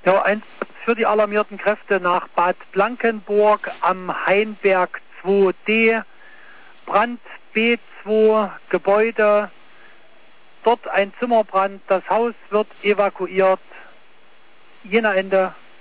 Ja, eins für die alarmierten Kräfte nach Bad Blankenburg am Hainberg 2D, Brand B2, Gebäude, dort ein Zimmerbrand, das Haus wird evakuiert. Jena Ende.